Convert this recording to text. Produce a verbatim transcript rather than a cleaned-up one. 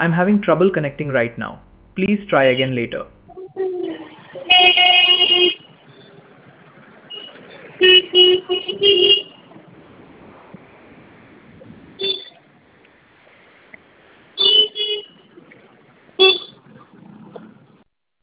I'm having trouble connecting right now. Please try again later.